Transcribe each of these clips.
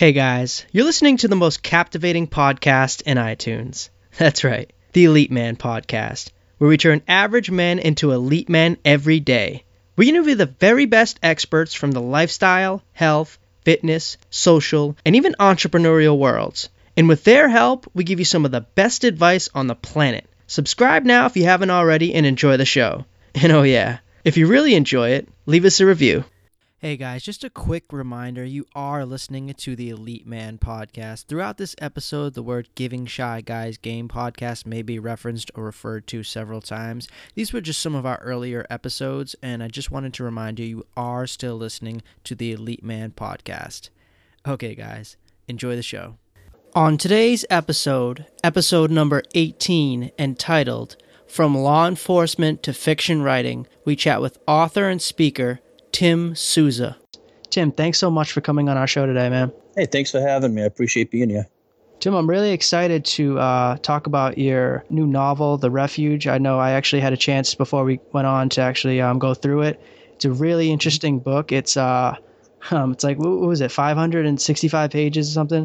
Hey guys, you're listening to the most captivating podcast in iTunes. That's right, the Elite Man Podcast, where we turn average men into elite men every day. We interview the very best experts from the lifestyle, health, fitness, social, and even entrepreneurial worlds. And with their help, we give you some of the best advice on the planet. Subscribe now if you haven't already and enjoy the show. And oh yeah, if you really enjoy it, leave us a review. Hey guys, just a quick reminder, you are listening to the Elite Man Podcast. Throughout this episode, the word Giving Shy Guys Game Podcast may be referenced or referred to several times. These were just some of our earlier episodes, and I just wanted to remind you, you are still listening to the Elite Man Podcast. Okay guys, enjoy the show. On today's episode number 18, entitled From Law Enforcement to Fiction Writing, we chat with author and speaker Tim Souza. Tim, thanks so much for coming on our show today, man. Hey, thanks for having me. I appreciate being here. Tim, I'm really excited to talk about your new novel, The Refuge. I know I actually had a chance before we went on to actually go through it. It's a really interesting book. It's like, what was it, 565 pages or something?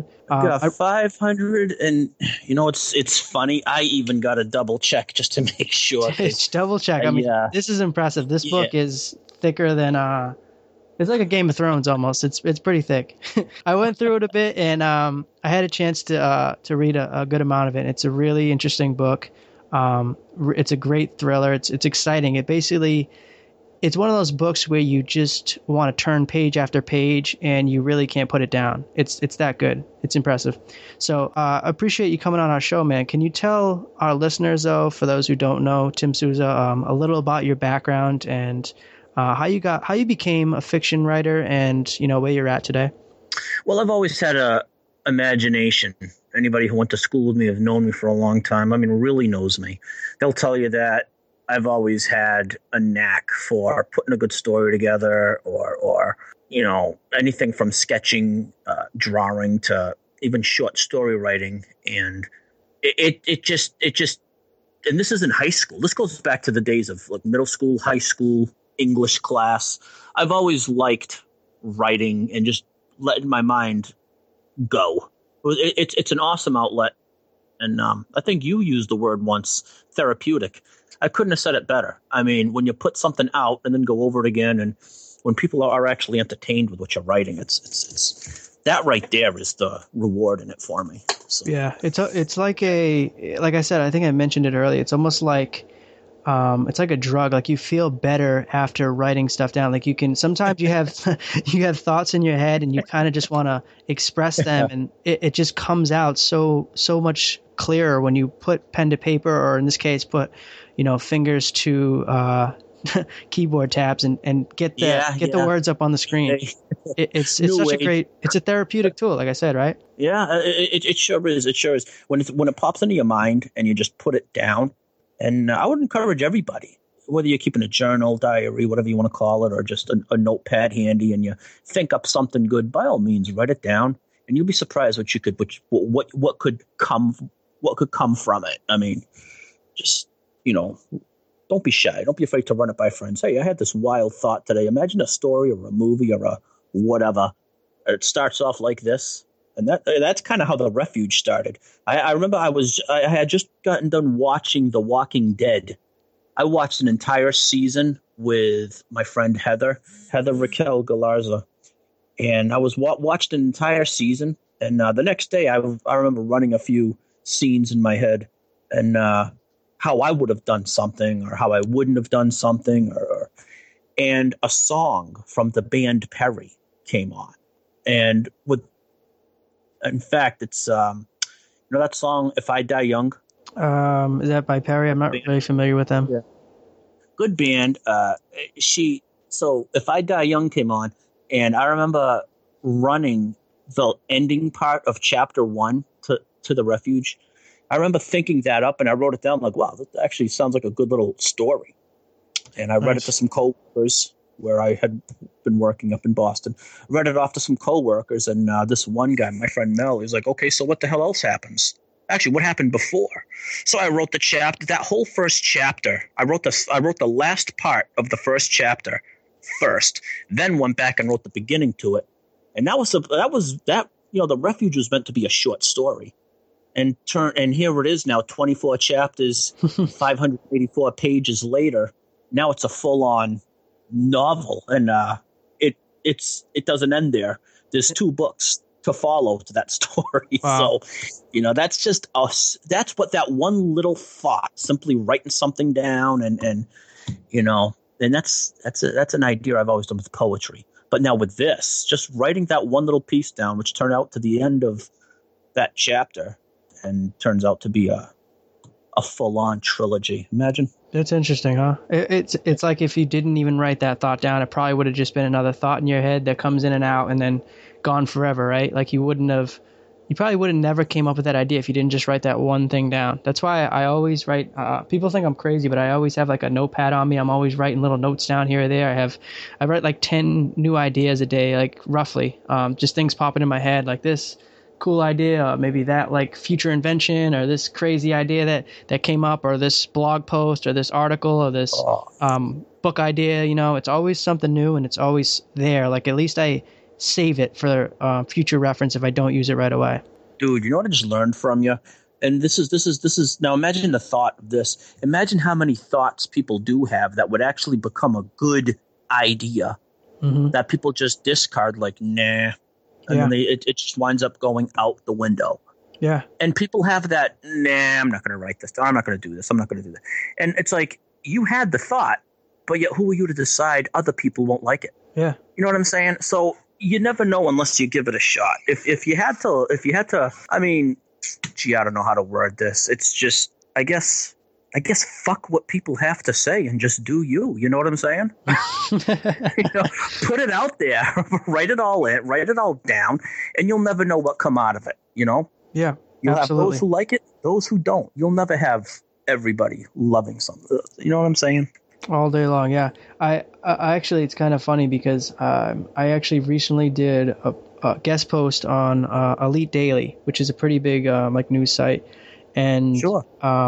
500, and it's funny. I even got to double check just to make sure. Double check. I mean, this is impressive. This book is thicker than it's like a Game of Thrones almost. It's pretty thick. I went through it a bit, and I had a chance to read a good amount of it. It's a really interesting book. It's a great thriller. It's exciting. It's one of those books where you just want to turn page after page and you really can't put it down. It's that good. It's impressive. So I appreciate you coming on our show, man. Can you tell our listeners, though, for those who don't know Tim Souza, a little about your background and how you became a fiction writer and where you're at today? Well, I've always had a imagination. Anybody who went to school with me have known me for a long time. I mean, really knows me. They'll tell you that I've always had a knack for putting a good story together or anything from sketching, drawing to even short story writing. And it just, and this isn't high school. This goes back to the days of like middle school, high school, English class. I've always liked writing and just letting my mind go. It's an awesome outlet. And I think you used the word once, therapeutic. I couldn't have said it better. I mean, when you put something out and then go over it again, and when people are actually entertained with what you're writing, it's that right there is the reward in it for me. So. Yeah, it's like like I said, I think I mentioned it earlier. It's almost like it's like a drug. Like you feel better after writing stuff down. Like sometimes you have thoughts in your head and you kind of just want to express them, and it just comes out so much clearer when you put pen to paper, or in this case, put fingers to keyboard tabs and get the words up on the screen. It's such a great, it's a therapeutic tool, like I said, right? Yeah, it sure is. It sure is. When it pops into your mind and you just put it down. And I would encourage everybody, whether you're keeping a journal, diary, whatever you want to call it, or just a notepad handy, and you think up something good, by all means, write it down, and you'll be surprised what could come from it. I mean, just don't be shy. Don't be afraid to run it by friends. Hey, I had this wild thought today. Imagine a story or a movie or a whatever. It starts off like this. And that's kind of how The Refuge started. I remember I had just gotten done watching The Walking Dead. I watched an entire season with my friend Heather Raquel Galarza. And I was watched an entire season. And the next day I remember running a few scenes in my head and how I would have done something or how I wouldn't have done something. And a song from the band Perry came on. And in fact, it's that song "If I Die Young." Is that by Perry? I'm not really familiar with them. Yeah. Good band. So "If I Die Young" came on, and I remember running the ending part of chapter 1 to The Refuge. I remember thinking that up, and I wrote it down. Like, wow, that actually sounds like a good little story. And I read it to some coworkers where I had been working up in Boston. Read it off to some coworkers, and this one guy, my friend Mel, he's like, okay, so what the hell else happens? Actually, what happened before? So I wrote the chapter, that whole first chapter. I wrote the last part of the first chapter first, then went back and wrote the beginning to it. And that The Refuge was meant to be a short story, and here it is now, 24 chapters, 584 pages later. Now it's a full-on novel, and it doesn't end there. There's 2 books to follow to that story. Wow. So, that's just us. That's what that one little thought, simply writing something down, and that's an idea I've always done with poetry. But now with this, just writing that one little piece down, which turned out to the end of that chapter, and turns out to be a full-on trilogy. Imagine. That's interesting, huh? It's like if you didn't even write that thought down, it probably would have just been another thought in your head that comes in and out and then gone forever, right? Like you probably would have never came up with that idea if you didn't just write that one thing down. That's why I always write. People think I'm crazy, but I always have like a notepad on me. I'm always writing little notes down here or there. I write like 10 new ideas a day, like roughly, just things popping in my head, like this cool idea, maybe that like future invention, or this crazy idea that came up, or this blog post, or this article, or this book idea. It's always something new, and it's always there. Like at least I save it for future reference if I don't use it right away. Dude, you know what I just learned from you? And this is now, imagine the thought of this. Imagine how many thoughts people do have that would actually become a good idea that people just discard like, nah. And then it just winds up going out the window. Yeah. And people have that, nah, I'm not going to write this. I'm not going to do this. I'm not going to do that. And it's like, you had the thought, but yet who are you to decide other people won't like it? Yeah. You know what I'm saying? So you never know unless you give it a shot. If you had to, I mean, I don't know how to word this. It's just, I guess fuck what people have to say and just do you. You know what I'm saying? Put it out there, write it all down, and you'll never know what come out of it. Yeah, you'll absolutely. have those who like it, those who don't. You'll never have everybody loving something. You know what I'm saying? All day long, yeah. I actually, it's kind of funny because I actually recently did a guest post on Elite Daily, which is a pretty big like news site. And sure.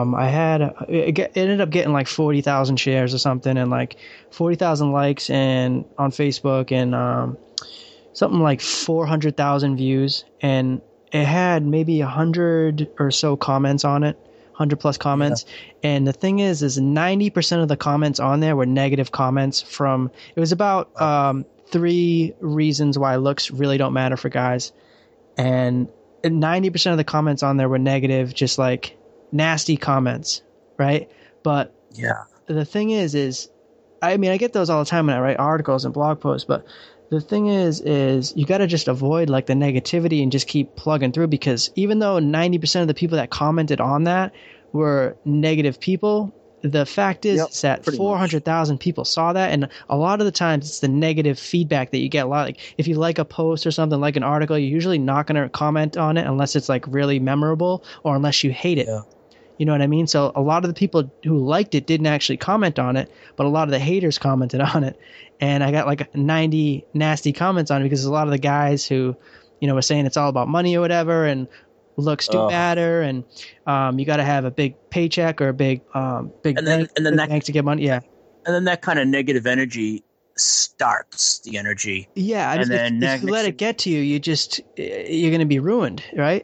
It ended up getting like 40,000 shares or something, and like 40,000 likes, and on Facebook, and something like 400,000 views, and it had maybe 100 or so comments on it, 100 plus comments. Yeah. And the thing is 90% of the comments on there were negative comments it was about 3 reasons why looks really don't matter for guys, and 90% of the comments on there were negative, just like nasty comments, right? But the thing is I mean, I get those all the time when I write articles and blog posts, but the thing is you got to just avoid like the negativity and just keep plugging through, because even though 90% of the people that commented on that were negative people, the fact is that 400,000 people saw that, and a lot of the times it's the negative feedback that you get. A lot, like if you like a post or something, like an article, you're usually not going to comment on it unless it's like really memorable, or unless you hate it. Yeah. You know what I mean? So a lot of the people who liked it didn't actually comment on it, but a lot of the haters commented on it, and I got like 90 nasty comments on it, because a lot of the guys who, were saying it's all about money or whatever, and looks do matter, and you got to have a big paycheck or a big bank to get money. Yeah, and then that kind of negative energy starts the energy. Yeah, and then if you let it get to you, you're going to be ruined, right?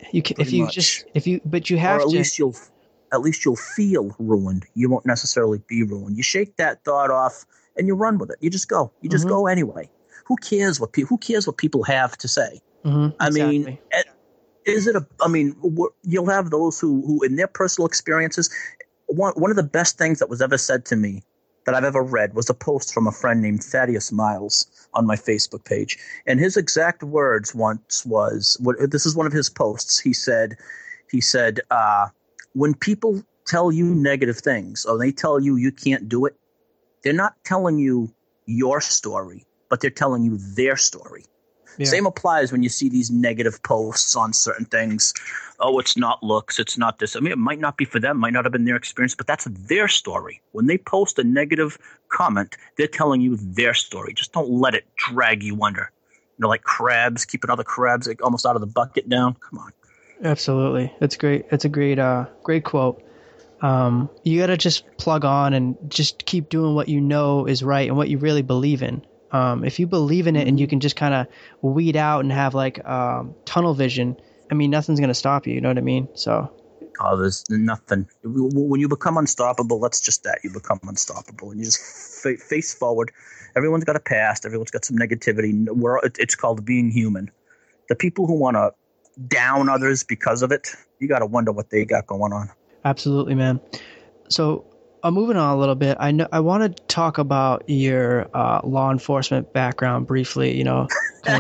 But you have to. At least you'll feel ruined. You won't necessarily be ruined. You shake that thought off and you run with it. You just go. You just go anyway. Who cares what people have to say? I mean. You'll have those who in their personal experiences, one of the best things that was ever said to me that I've ever read was a post from a friend named Thaddeus Miles on my Facebook page. And his exact words once was, this is one of his posts. He said, when people tell you negative things, or they tell you you can't do it, they're not telling you your story, but they're telling you their story. Yeah. Same applies when you see these negative posts on certain things. Oh, it's not looks. It's not this. I mean, it might not be for them. Might not have been their experience, but that's their story. When they post a negative comment, they're telling you their story. Just don't let it drag you under. Like crabs, keeping other crabs like almost out of the bucket down. Come on. Absolutely. That's great. It's a great quote. You got to just plug on and just keep doing what you know is right and what you really believe in. If you believe in it and you can just kind of weed out and have like tunnel vision, I mean, nothing's going to stop you. You know what I mean? So. Oh, there's nothing. When you become unstoppable, that's just that. You become unstoppable, and you just face forward. Everyone's got a past. Everyone's got some negativity. It's called being human. The people who want to down others because of it, you got to wonder what they got going on. Absolutely, man. So moving on a little bit, I want to talk about your law enforcement background briefly. You know,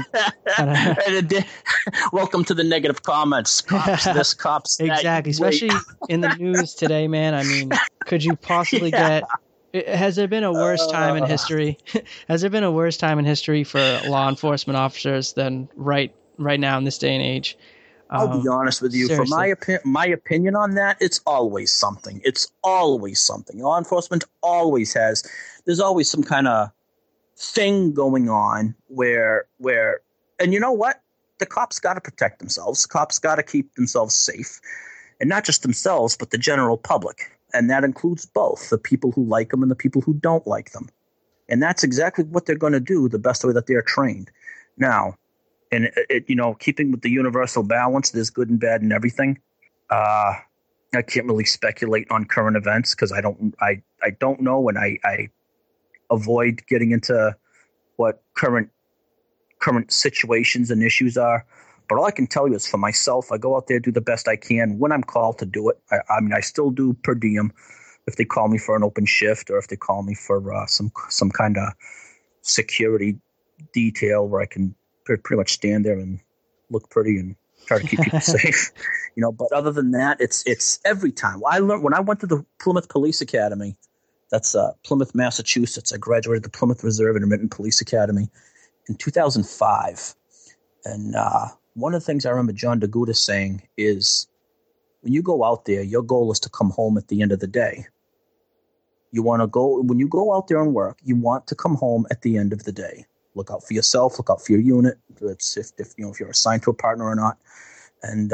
welcome to the negative comments. Cops this, cops that. Exactly, especially in the news today, man. I mean, could you possibly get? Has there been a worse time in history? Has there been a worse time in history for law enforcement officers than right now in this day and age? I'll be honest with you. Seriously. For my opinion on that, it's always something. It's always something. Law enforcement always has. There's always some kind of thing going on where, and you know what? The cops got to protect themselves. The cops got to keep themselves safe, and not just themselves, but the general public. And that includes both the people who like them and the people who don't like them. And that's exactly what they're going to do the best way that they're trained. Now, and keeping with the universal balance, there's good and bad in everything. I can't really speculate on current events because I don't know, and I avoid getting into what current situations and issues are. But all I can tell you is for myself, I go out there, do the best I can when I'm called to do it. I mean, I still do per diem if they call me for an open shift or if they call me for some kind of security detail where I can pretty much stand there and look pretty and try to keep people safe. But other than that, it's every time. I learned when I went to the Plymouth Police Academy. That's Plymouth, Massachusetts. I graduated the Plymouth Reserve Intermittent Police Academy in 2005. And one of the things I remember John DeGuda saying is when you go out there, your goal is to come home at the end of the day. When you go out there and work, you want to come home at the end of the day. Look out for yourself, look out for your unit. It's if you're assigned to a partner or not. And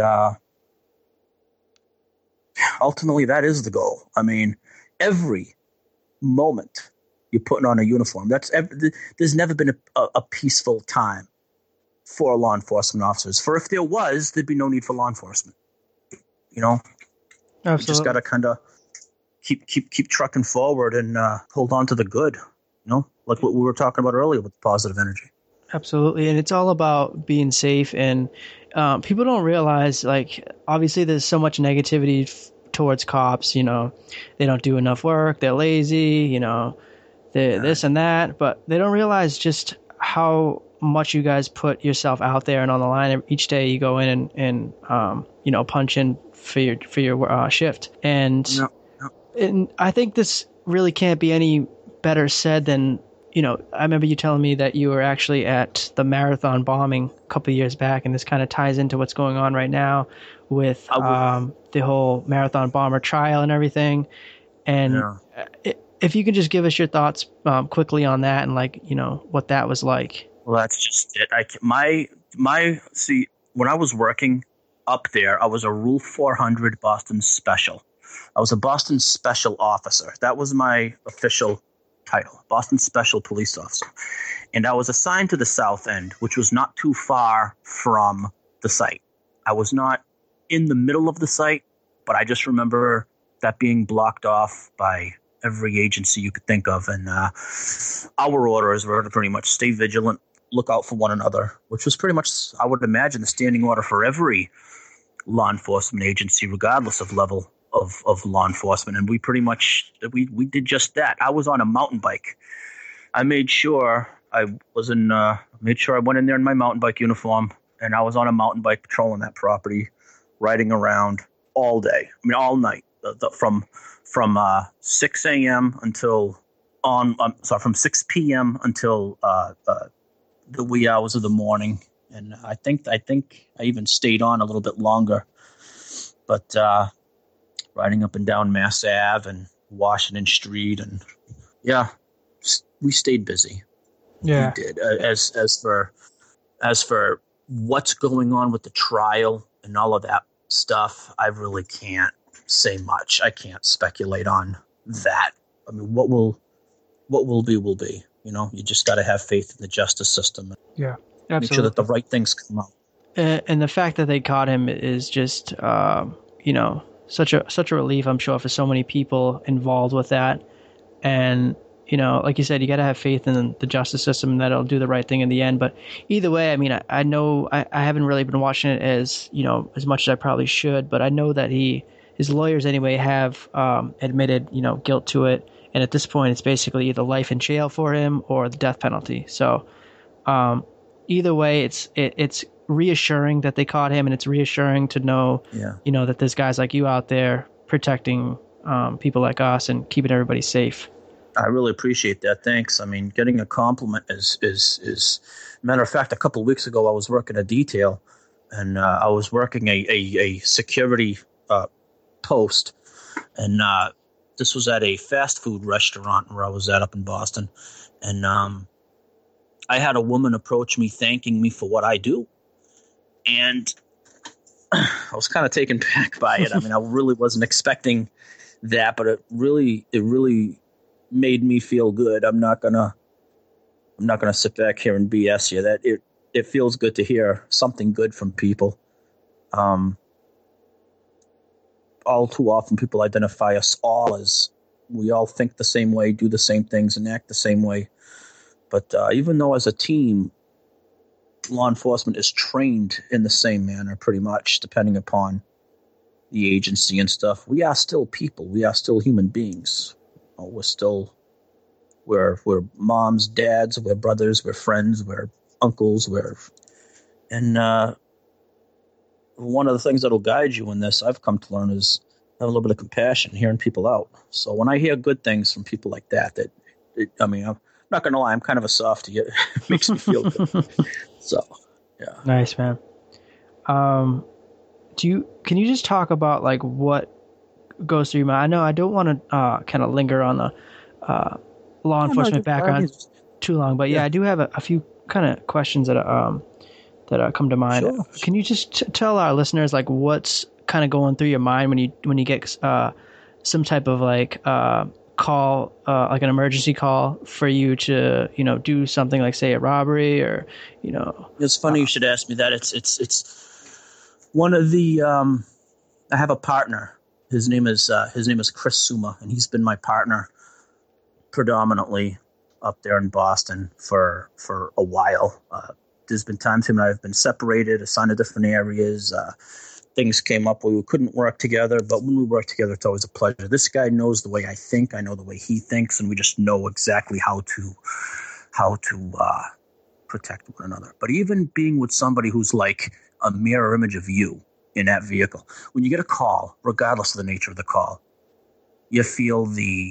ultimately, that is the goal. I mean, every moment you're putting on a uniform, there's never been a peaceful time for law enforcement officers. For if there was, there'd be no need for law enforcement. Absolutely. You just got to kind of keep trucking forward and hold on to the good. Like what we were talking about earlier with positive energy. Absolutely, and it's all about being safe. And people don't realize, like, obviously, there's so much negativity towards cops. They don't do enough work. They're lazy. They're this and that, but they don't realize just how much you guys put yourself out there and on the line each day. You go in and punch in for your shift. And I think this really can't be any better said than, I remember you telling me that you were actually at the marathon bombing a couple of years back, and this kind of ties into what's going on right now with the whole marathon bomber trial and everything. And if you could just give us your thoughts quickly on that and what that was like. Well, that's just it. See, when I was working up there, I was a Rule 400 Boston Special. I was a Boston Special Officer. That was my official title, Boston Special Police Officer. And I was assigned to the South End, which was not too far from the site. I was not in the middle of the site, but I just remember that being blocked off by every agency you could think of. And our orders were to pretty much stay vigilant, look out for one another, which was pretty much, I would imagine, the standing order for every law enforcement agency, regardless of level of law enforcement. And we pretty much, we did just that. I was on a mountain bike. I made sure I went in there in my mountain bike uniform, and I was on a mountain bike patrolling that property, riding around all day. I mean, all night, from 6 a.m. until from 6 p.m. until the wee hours of the morning. And I think I even stayed on a little bit longer, but riding up and down Mass Ave and Washington Street, and we stayed busy. Yeah, we did. As for what's going on with the trial and all of that stuff, I really can't say much. I can't speculate on that. I mean, what will be will be. You just got to have faith in the justice system. Yeah, make sure that the right things come out. And the fact that they caught him is just, such a relief, I'm sure, for so many people involved with that. And, like you said, you got to have faith in the justice system that it'll do the right thing in the end. But either way, I mean, I know I haven't really been watching it as much as I probably should, but I know that his lawyers anyway have admitted, guilt to it. And at this point, it's basically either life in jail for him or the death penalty. So either way, it's reassuring that they caught him, and it's reassuring to know, that there's guys like you out there protecting people like us and keeping everybody safe. I really appreciate that. Thanks. I mean, getting a compliment is matter of fact, a couple of weeks ago, I was working a detail, and I was working a security post, and this was at a fast food restaurant where I was at up in Boston, and I had a woman approach me thanking me for what I do, and I was kind of taken back by it. I mean, I really wasn't expecting that, but it really made me feel good. I'm not gonna sit back here and BS you. That it feels good to hear something good from people. All too often, people identify us all as we all think the same way, do the same things, and act the same way. But even though as a team, law enforcement is trained in the same manner, pretty much, depending upon the agency and stuff, we are still people. We are still human beings. We're moms, dads, we're brothers, we're friends, we're uncles, and one of the things that'll guide you in this, I've come to learn, is have a little bit of compassion, hearing people out. So when I hear good things from people like that, I'm not going to lie, I'm kind of a softie. It makes me feel good. So, yeah. Nice, man. Can you just talk about like what goes through your mind? I know I don't want to kind of linger on the law enforcement background too long, but I do have a few kind of questions that come to mind. Sure. Can you just tell our listeners like what's kind of going through your mind when you get some type of like call, like an emergency call for you to do something like say a robbery or It's funny you should ask me that. It's one of the I have a partner. His name is Chris Suma, and he's been my partner predominantly up there in Boston for a while. There's been times him and I have been separated, assigned to different areas. Things came up where we couldn't work together, but when we work together, it's always a pleasure. This guy knows the way I think. I know the way he thinks, and we just know exactly how to protect one another. But even being with somebody who's like a mirror image of you in that vehicle, when you get a call, regardless of the nature of the call, you feel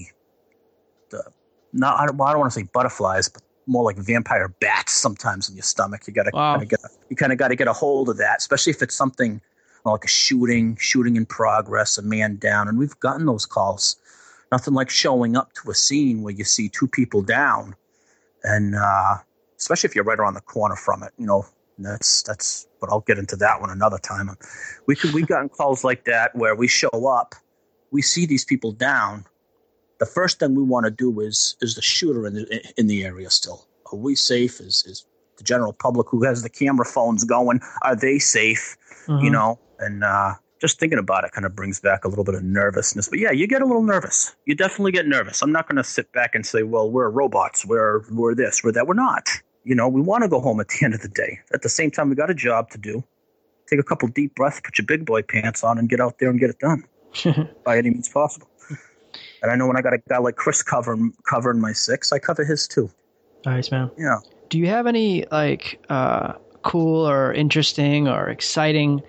I don't want to say butterflies, but more like vampire bats sometimes in your stomach. You got to kind of got to get a hold of that, especially if it's something like a shooting in progress, a man down. And we've gotten those calls. Nothing like showing up to a scene where you see two people down, and especially if you're right around the corner from it, that's. But I'll get into that one another time. We've gotten calls like that where we show up, we see these people down. The first thing we want to do is the shooter in the area still. Are we safe? Is the general public who has the camera phones going, are they safe? Mm-hmm. And just thinking about it kind of brings back a little bit of nervousness. But yeah, you get a little nervous. You definitely get nervous. I'm not going to sit back and say, well, we're robots. We're this, we're that. We're not. We want to go home at the end of the day. At the same time, we got a job to do. Take a couple deep breaths, put your big boy pants on, and get out there and get it done by any means possible. And I know when I got a guy like Chris covering my 6, I cover his too. Nice, man. Yeah. Do you have any like cool or interesting or exciting,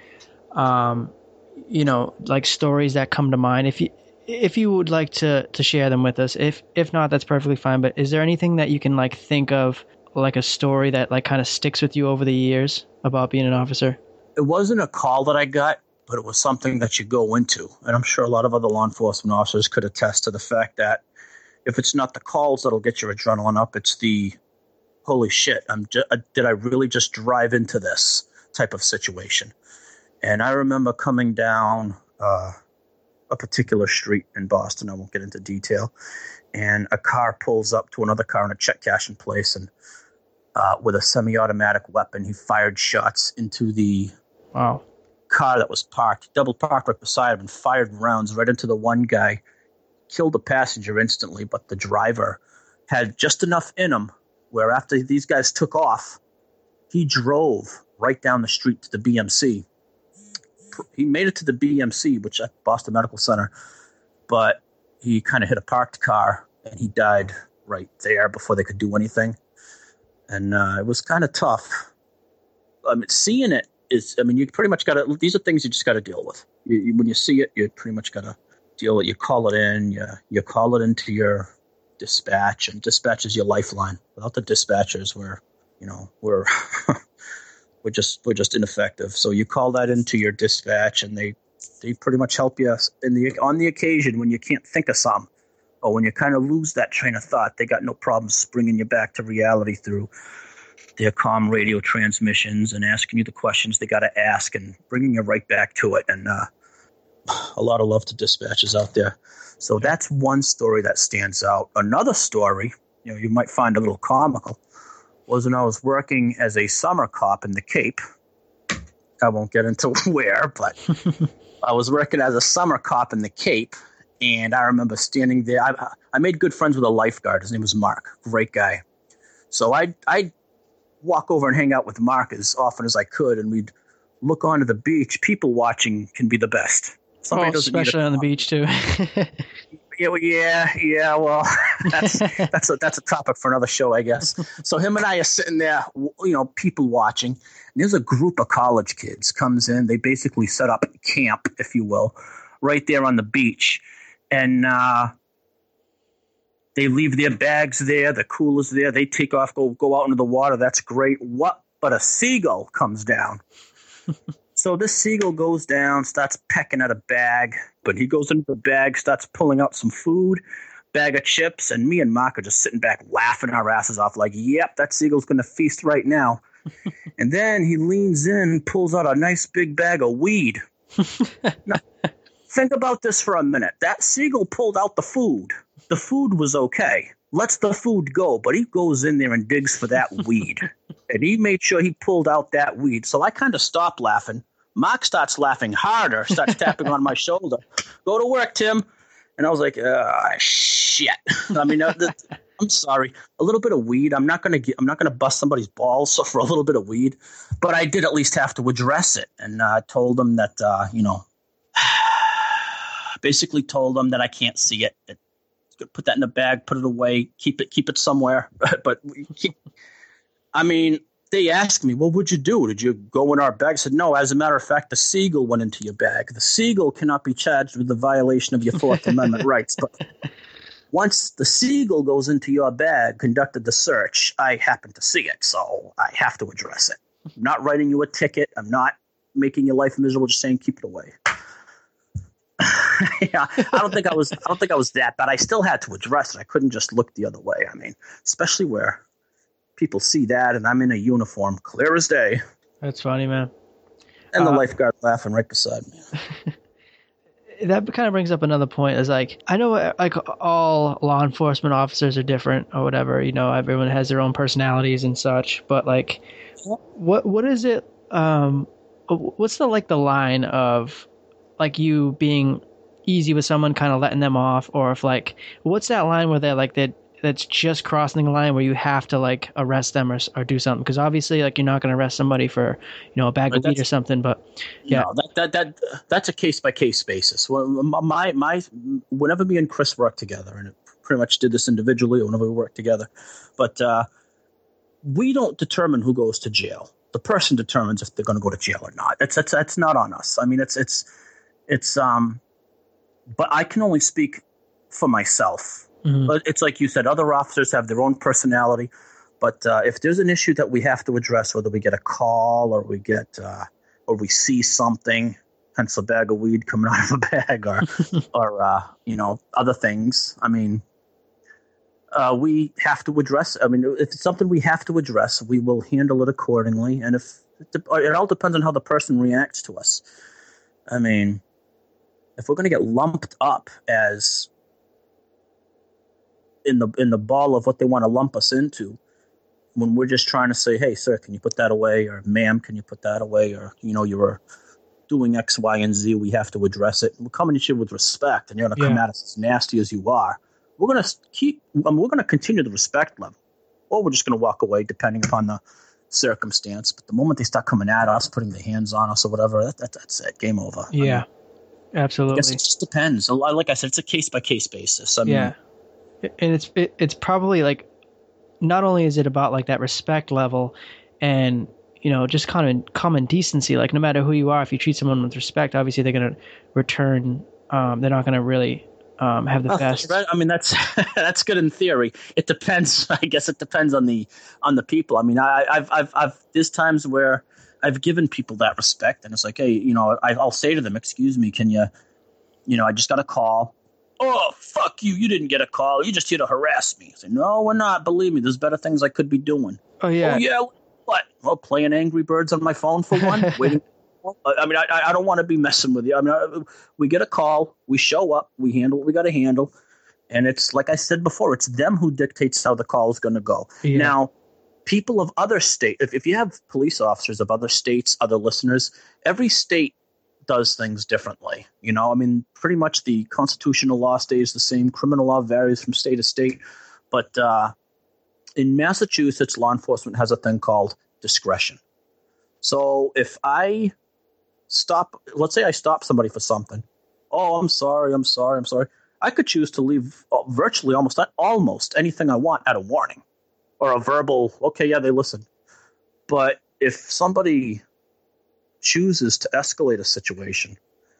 like stories that come to mind? If you would like to share them with us, if not, that's perfectly fine. But is there anything that you can like think of, like a story that like kind of sticks with you over the years about being an officer? It wasn't a call that I got, but it was something that you go into. And I'm sure a lot of other law enforcement officers could attest to the fact that if it's not the calls that'll get your adrenaline up, it's the, holy shit, did I really just drive into this type of situation? And I remember coming down a particular street in Boston. I won't get into detail. And a car pulls up to another car in a check cashing place, and with a semi-automatic weapon, he fired shots into the car that was parked, double parked right beside him, and fired rounds right into the one guy. Killed the passenger instantly, but the driver had just enough in him where after these guys took off, he drove right down the street to the BMC. He made it to the BMC, which at Boston Medical Center, but he kind of hit a parked car and he died right there before they could do anything. And it was kind of tough. I mean, seeing it is, I mean, you pretty much got to, these are things you just got to deal with. When you see it, you pretty much got to deal with it. You call it in, you call it into your dispatch, and dispatch is your lifeline. Without the dispatchers, we're we're just ineffective. So you call that into your dispatch, and they pretty much help you on the occasion when you can't think of something, or when you kind of lose that train of thought. They got no problems bringing you back to reality through their comm radio transmissions and asking you the questions they got to ask and bringing you right back to it. And a lot of love to dispatchers out there. So that's one story that stands out. Another story, you might find a little comical, was when I was working as a summer cop in the Cape. I won't get into where, but I was working as a summer cop in the Cape, and I remember standing there. I made good friends with a lifeguard. His name was Mark. Great guy. So I'd walk over and hang out with Mark as often as I could, and we'd look onto the beach. People watching can be the best. Especially on the beach too. Yeah. Well, that's a topic for another show, I guess. So him and I are sitting there, people watching. And there's a group of college kids comes in. They basically set up camp, if you will, right there on the beach, and they leave their bags there, the coolers there. They take off, go out into the water. That's great. But a seagull comes down. So this seagull goes down, starts pecking at a bag, but he goes into the bag, starts pulling out some food, bag of chips, and me and Mark are just sitting back laughing our asses off like, yep, that seagull's going to feast right now. And then he leans in, pulls out a nice big bag of weed. Now, think about this for a minute. That seagull pulled out the food. The food was okay. Lets the food go, but he goes in there and digs for that weed. And he made sure he pulled out that weed. So I kind of stopped laughing. Mark starts laughing harder, starts tapping on my shoulder. Go to work, Tim. And I was like, shit. I mean, I'm sorry. A little bit of weed. I'm not gonna bust somebody's balls for a little bit of weed, but I did at least have to address it. And I told them that, basically told them that I can't see it. Put that in a bag, put it away, keep it somewhere. But they asked me, well, what'd you do? Did you go in our bag? I said, no, as a matter of fact, the seagull went into your bag. The seagull cannot be charged with the violation of your Fourth Amendment rights. But once the seagull goes into your bag, conducted the search, I happen to see it. So I have to address it. I'm not writing you a ticket. I'm not making your life miserable, just saying keep it away. Yeah, I don't think I was that bad. I still had to address it. I couldn't just look the other way. I mean, especially where people see that and I'm in a uniform, clear as day. That's funny, man. And the lifeguard laughing right beside me. That kind of brings up another point. Is like, I know like all law enforcement officers are different or whatever. Everyone has their own personalities and such. But like, what is it? What's the line of like you being easy with someone, kind of letting them off, or if like, what's that line where they're like that's just crossing the line where you have to like arrest them or do something? Because obviously like you're not going to arrest somebody for a bag of weed or something, but yeah, no, that's a case by case basis. Well, whenever me and Chris worked together, and it pretty much did this individually whenever we worked together, but we don't determine who goes to jail. The person determines if they're going to go to jail or not. That's not on us. I mean, it's but I can only speak for myself. Mm-hmm. But it's like you said, other officers have their own personality. But if there's an issue that we have to address, whether we get a call or we get or we see something, hence a bag of weed coming out of a bag, or other things. I mean, we have to address. I mean, if it's something we have to address, we will handle it accordingly. And if it all depends on how the person reacts to us. I mean, if we're going to get lumped up as in the ball of what they want to lump us into, when we're just trying to say, hey, sir, can you put that away? Or ma'am, can you put that away? Or, you were doing X, Y, and Z, we have to address it. We're coming at you with respect, and you're going to come at us as nasty as you are. We're going to continue the respect level, or we're just going to walk away depending upon the circumstance. But the moment they start coming at us, putting their hands on us or whatever, that's it. Game over. Yeah, absolutely. I guess it just depends. Like I said, it's a case-by-case basis. And it's probably like, not only is it about like that respect level and, just kind of common decency, like no matter who you are, if you treat someone with respect, obviously they're going to return. They're not going to really have the best. I mean, that's good in theory. It depends. I guess it depends on the people. I mean, I've there's times where I've given people that respect, and it's like, hey, I'll say to them, excuse me, can you, I just got a call. Oh, fuck you. You didn't get a call. You're just here to harass me. I say, no, we're not. Believe me, there's better things I could be doing. Oh, yeah. Oh, yeah. What? Well, playing Angry Birds on my phone for one? Waiting. I mean, I don't want to be messing with you. I mean, we get a call. We show up. We handle what we got to handle. And it's like I said before, it's them who dictates how the call is going to go. Yeah. Now, people of other states, if you have police officers of other states, other listeners, every state does things differently. I mean, pretty much the constitutional law stays the same. Criminal law varies from state to state. But in Massachusetts, law enforcement has a thing called discretion. So if I let's say I stop somebody for something. Oh, I'm sorry. I could choose to leave virtually almost anything I want at a warning or a verbal, okay, yeah, they listened. But if somebody chooses to escalate a situation,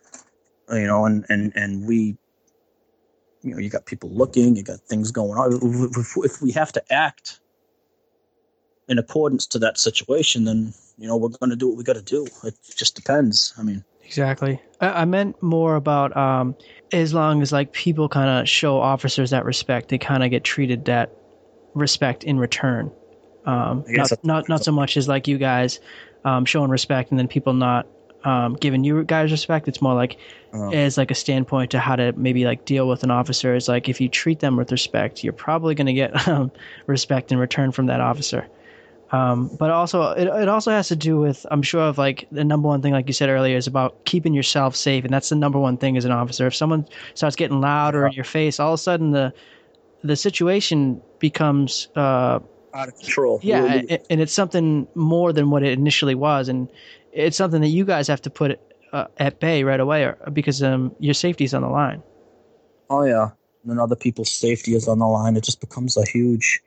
and we, you got people looking, you got things going on. If we have to act in accordance to that situation, then, we're going to do what we got to do. It just depends. I mean, exactly. I meant more about as long as like people kind of show officers that respect, they kind of get treated that respect in return. Not so much as like you guys showing respect and then people not giving you guys respect. It's more like as like a standpoint to how to maybe like deal with an officer. Is like if you treat them with respect, you're probably going to get respect in return from that officer. But also it also has to do with, I'm sure, of like the number one thing, like you said earlier, is about keeping yourself safe. And that's the number one thing as an officer. If someone starts getting louder in your face, all of a sudden the situation becomes out of control. Yeah, and it's something more than what it initially was, and it's something that you guys have to put at bay right away, because your safety is on the line. Oh yeah, and then other people's safety is on the line. It just becomes a huge,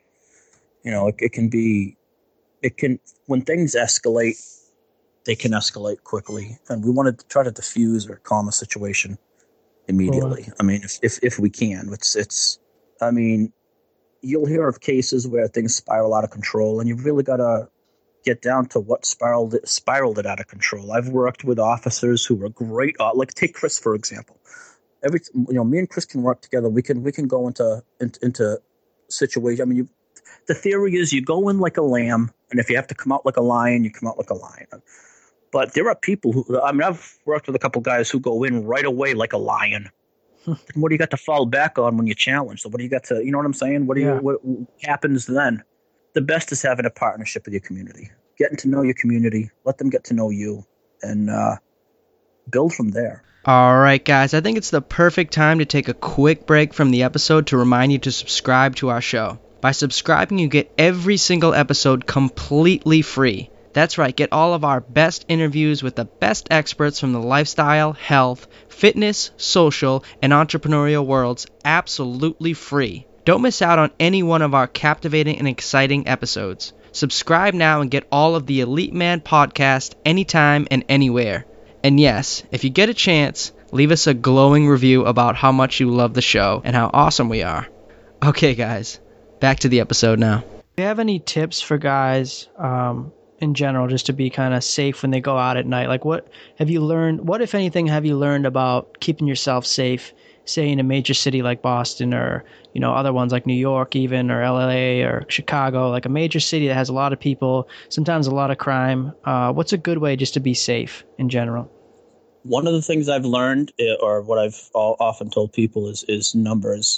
when things escalate, they can escalate quickly, and we want to try to diffuse or calm a situation immediately. I mean, if we can, it's. I mean, you'll hear of cases where things spiral out of control, and you've really got to get down to what spiraled it out of control. I've worked with officers who were great, like take Chris for example. Me and Chris can work together. We can go into situations. I mean, the theory is you go in like a lamb, and if you have to come out like a lion, you come out like a lion. But there are people who, I mean, I've worked with a couple guys who go in right away like a lion. What do you got to fall back on when you're challenged? So what do you got to, you know what I'm saying? What happens then? The best is having a partnership with your community, getting to know your community, let them get to know you, and build from there. All right, guys, I think it's the perfect time to take a quick break from the episode to remind you to subscribe to our show. By subscribing, you get every single episode completely free. That's right, get all of our best interviews with the best experts from the lifestyle, health, fitness, social, and entrepreneurial worlds absolutely free. Don't miss out on any one of our captivating and exciting episodes. Subscribe now and get all of the Elite Man podcast anytime and anywhere. And yes, if you get a chance, leave us a glowing review about how much you love the show and how awesome we are. Okay, guys, back to the episode now. Do you have any tips for guys in general, just to be kind of safe when they go out at night? Like, what if anything have you learned about keeping yourself safe, say in a major city like Boston, or other ones like New York even, or LA or Chicago, like a major city that has a lot of people, sometimes a lot of crime? What's a good way just to be safe in general? One of the things I've learned, or what I've often told people, is numbers.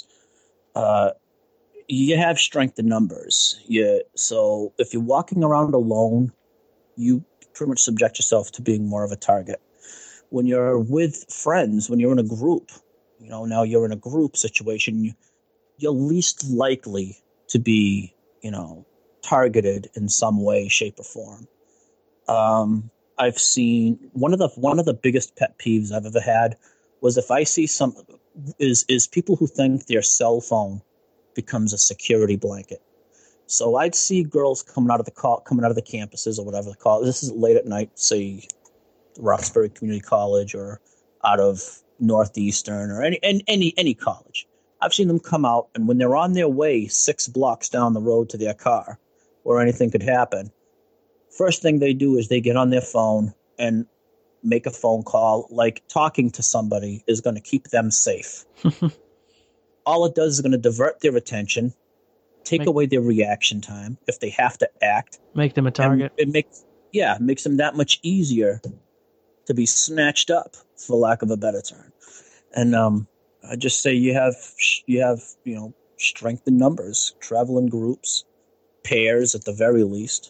You have strength in numbers. So if you're walking around alone, you pretty much subject yourself to being more of a target. When you're with friends, when you're in a group, now you're in a group situation, you're least likely to be, targeted in some way, shape, or form. I've seen one of the biggest pet peeves I've ever had was if I see is people who think their cell phone becomes a security blanket. So I'd see girls coming out of the campuses or whatever the call. This is late at night, say Roxbury Community College or out of Northeastern or any college. I've seen them come out, and when they're on their way 6 blocks down the road to their car, where anything could happen, first thing they do is they get on their phone and make a phone call. Like talking to somebody is going to keep them safe. All it does is going to divert their attention, take away their reaction time if they have to act. Make them a target. It makes them that much easier to be snatched up, for lack of a better term. And I just say you have strength in numbers. Travel in groups, pairs at the very least.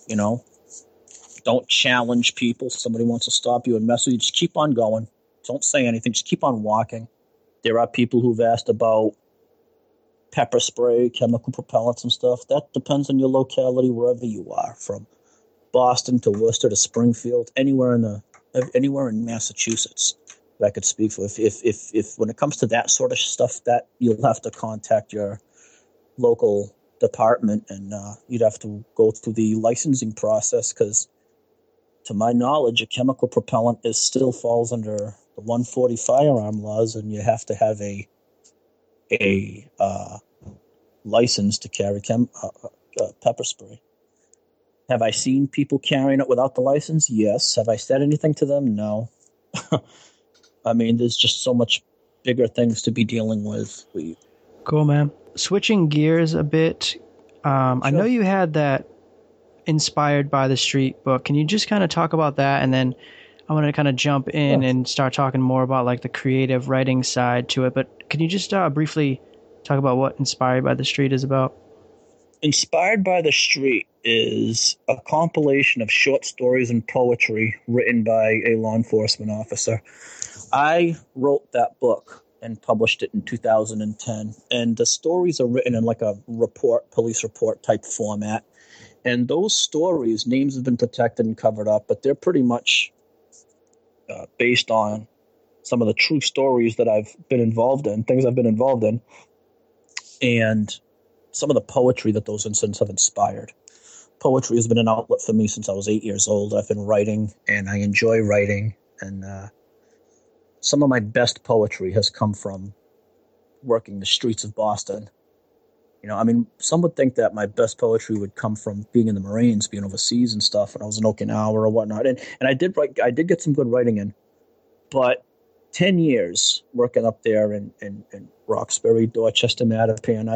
Don't challenge people. Somebody wants to stop you and mess with you, just keep on going. Don't say anything. Just keep on walking. There are people who've asked about pepper spray, chemical propellants and stuff. That depends on your locality, wherever you are, from Boston to Worcester to Springfield, anywhere in Massachusetts that I could speak for. If when it comes to that sort of stuff, that you'll have to contact your local department, and you'd have to go through the licensing process, because to my knowledge, a chemical propellant still falls under the 140 firearm laws, and you have to have a license to carry pepper spray. Have I seen people carrying it without the license? Yes. Have I said anything to them? No. I mean, there's just so much bigger things to be dealing with. Cool, man. Switching gears a bit, sure. I know you had that Inspired by the Street book. Can you just kind of talk about that? And then I want to kind of jump in and start talking more about like the creative writing side to it. But can you just briefly talk about what Inspired by the Street is about? Inspired by the Street is a compilation of short stories and poetry written by a law enforcement officer. I wrote that book and published it in 2010. And the stories are written in like a police report type format. And those stories, names have been protected and covered up, but they're pretty much based on some of the true stories that I've been involved in, things I've been involved in, and some of the poetry that those incidents have inspired. Poetry has been an outlet for me since I was 8 years old. I've been writing, and I enjoy writing, and some of my best poetry has come from working the streets of Boston. Some would think that my best poetry would come from being in the Marines, being overseas and stuff when I was in Okinawa or whatnot. And I did get some good writing in, but 10 years working up there in Roxbury, Dorchester, Mattapan,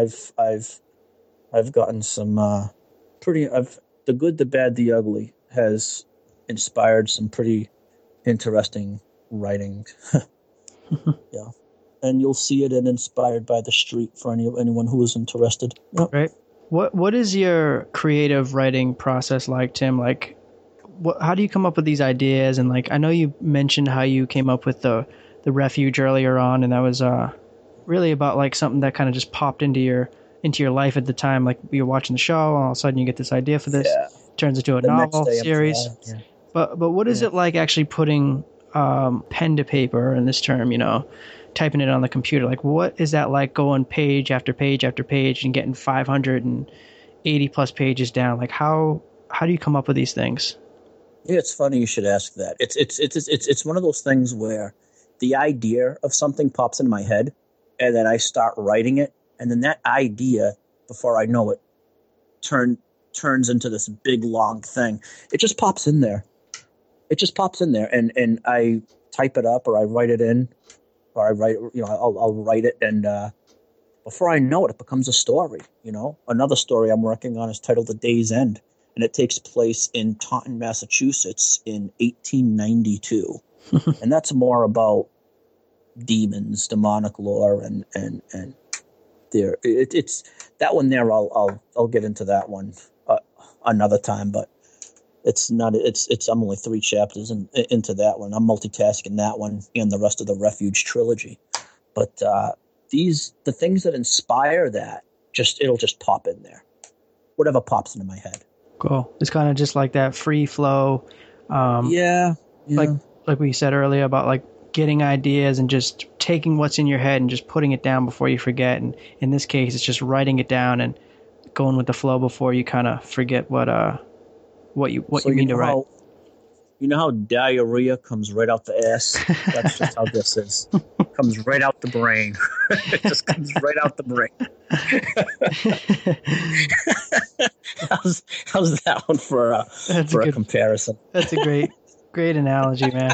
I've gotten some the good, the bad, the ugly has inspired some pretty interesting writing. Yeah. And you'll see it in Inspired by the Street for anyone who is interested. Yep. Right. What is your creative writing process like, Tim? Like, how do you come up with these ideas? And like, I know you mentioned how you came up with the refuge earlier on, and that was really about like something that kind of just popped into your life at the time. Like you're watching the show, and all of a sudden you get this idea for this, turns into a novel series. But what is it like actually putting pen to paper in this term? Typing it on the computer, like what is that like, going page after page after page and getting 580 plus pages down? Like how do you come up with these things? Yeah, it's funny you should ask that. It's one of those things where the idea of something pops into my head, and then I start writing it, and then that idea, before I know it, turns into this big long thing. It just pops in there. And I type it up, or I write it in. Or I write, I'll write it, and before I know it, it becomes a story. Another story I'm working on is titled "The Day's End," and it takes place in Taunton, Massachusetts, in 1892. And that's more about demons, demonic lore, and there it's that one there. I'll get into that one another time, but it's not. It's I'm only 3 chapters into that one. I'm multitasking that one and the rest of the Refuge trilogy. But the things that inspire that, it'll just pop in there. Whatever pops into my head. Cool. It's kind of just like that free flow. Yeah. Like we said earlier about like getting ideas and just taking what's in your head and just putting it down before you forget. And in this case, it's just writing it down and going with the flow before you kind of forget what you mean to write. You know how diarrhea comes right out the ass? That's just how this is. Comes right out the brain. It just comes right out the brain. How's that one for a comparison? That's a great analogy, man.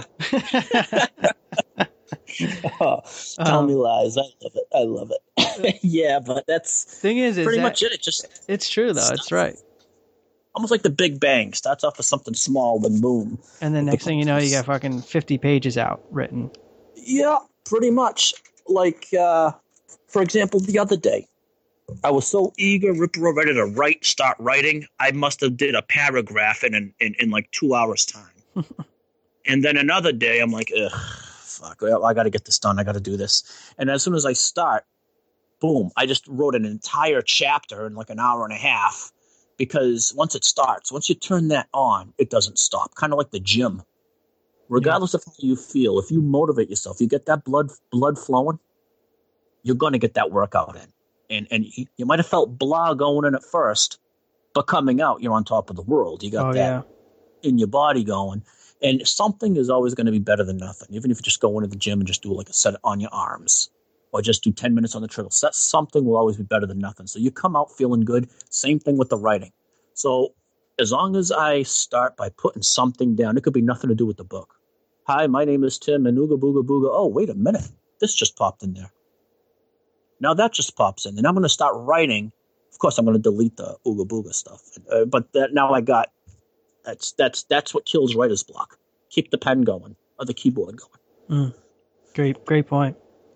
Tell me lies. I love it. Yeah, but that's thing is pretty much it. It's true though. It's right. Almost like the Big Bang. Starts off with something small, then boom. And then next thing you know, you got fucking 50 pages out written. Yeah, pretty much. Like, for example, the other day, I was so eager, ready to start writing. I must have did a paragraph in like 2 hours time. And then another day, I'm like, ugh, fuck, I got to get this done. I got to do this. And as soon as I start, boom, I just wrote an entire chapter in like an hour and a half. Because once it starts, once you turn that on, it doesn't stop. Kind of like the gym. Regardless of how you feel, if you motivate yourself, you get that blood flowing, you're going to get that workout in. And you might have felt blah going in at first, but coming out, you're on top of the world. You got in your body going. And something is always going to be better than nothing. Even if you just go into the gym and just do like a set on your arms. Or just do 10 minutes on the treadmill. So something will always be better than nothing. So you come out feeling good. Same thing with the writing. So as long as I start by putting something down, it could be nothing to do with the book. Hi, my name is Tim, and ooga booga booga. Oh, wait a minute. This just popped in there. Now that just pops in. And I'm going to start writing. Of course, I'm going to delete the ooga booga stuff. But now I got, that's what kills writer's block. Keep the pen going or the keyboard going. Great point.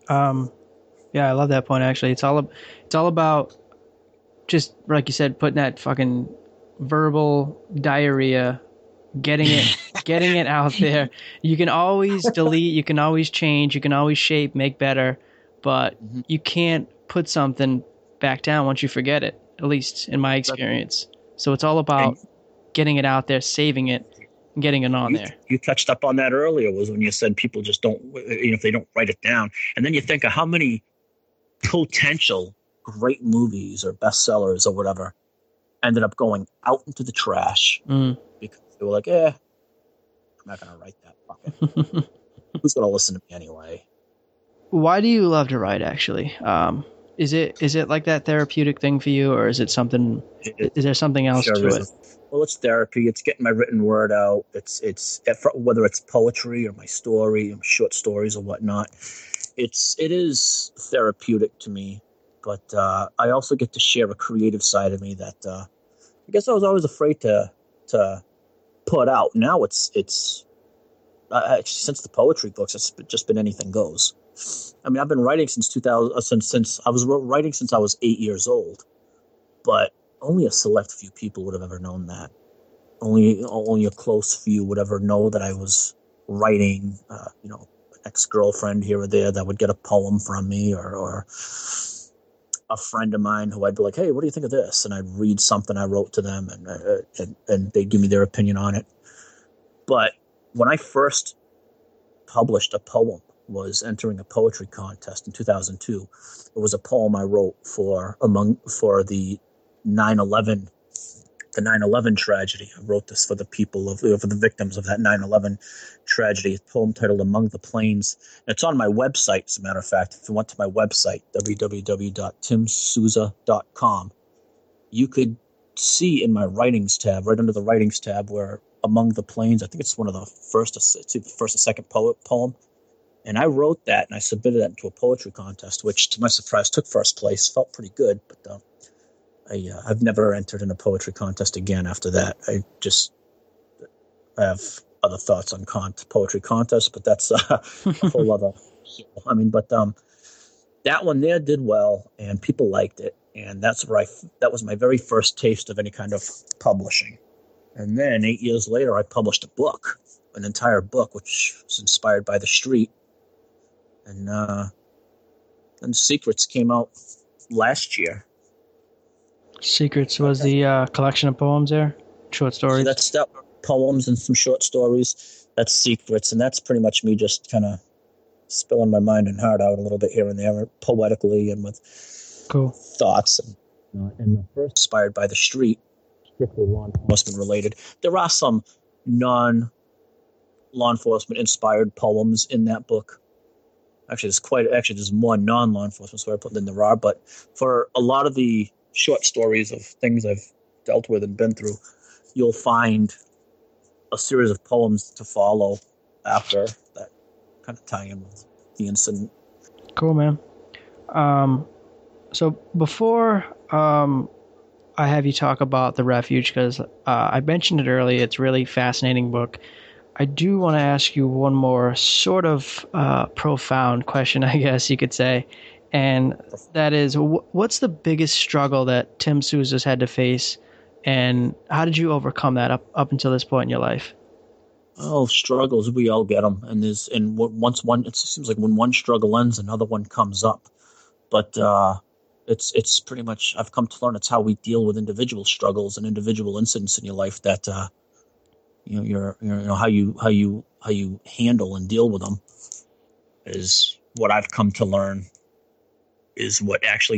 Yeah, I love that point. Actually, it's all about just like you said, putting that fucking verbal diarrhea, getting it out there. You can always delete, you can always change, you can always shape, make better, but you can't put something back down once you forget it. At least in my experience. So it's all about getting it out there, saving it, and getting it on there. You touched up on that earlier. Was when you said people just don't, if they don't write it down, and then you think of how many potential great movies or bestsellers or whatever ended up going out into the trash because they were like, I'm not going to write that. Fuck it. Who's going to listen to me anyway? Why do you love to write, actually? Is it like that therapeutic thing for you, or is it something, is there something else to it? Well, it's therapy. It's getting my written word out. It's whether it's poetry or my story, short stories or whatnot. It is therapeutic to me, but I also get to share a creative side of me that I guess I was always afraid to put out. Now it's since the poetry books, it's just been anything goes. I mean, I've been writing since 2000. Since I was writing since I was 8 years old, but only a select few people would have ever known that. Only a close few would ever know that I was writing. An ex-girlfriend here or there that would get a poem from me, or a friend of mine who I'd be like, "Hey, what do you think of this?" And I'd read something I wrote to them, and they'd give me their opinion on it. But when I first published a poem, was entering a poetry contest in 2002. It was a poem I wrote for the 9/11 tragedy. I wrote this for the people for the victims of that 9/11 tragedy. A poem titled "Among the Plains." And it's on my website, as a matter of fact. If you went to my website, www.timsouza.com, you could see in my writings tab, right under the writings tab, where "Among the Plains," I think it's one of the first or second poem. And I wrote that, and I submitted that into a poetry contest, which, to my surprise, took first place. Felt pretty good, but I've never entered in a poetry contest again after that. I have other thoughts on poetry contests, but that's a whole other. I mean, but that one there did well, and people liked it, and that was my very first taste of any kind of publishing. And then 8 years later, I published a book, an entire book, which was inspired by the street, and then Secrets came out last year. Secrets was the collection of poems there, short stories. So that's poems and some short stories. That's Secrets, and that's pretty much me just kind of spilling my mind and heart out a little bit here and there, poetically and with thoughts. And the first inspired by the street, strictly law enforcement related. There are some non-law enforcement inspired poems in that book. Actually, there's more non-law enforcement story than there are. But for a lot of the short stories of things I've dealt with and been through, you'll find a series of poems to follow after that kind of tie in with the incident. Cool, man. So before I have you talk about The Refuge, because I mentioned it earlier, it's a really fascinating book. I do want to ask you one more sort of profound question, I guess you could say, and that is, what's the biggest struggle that Tim Souza's had to face, and how did you overcome that up until this point in your life? Oh, struggles, we all get them, and once one, it seems like when one struggle ends, another one comes up. But it's pretty much, I've come to learn, it's how we deal with individual struggles and individual incidents in your life that how you handle and deal with them is what I've come to learn is what actually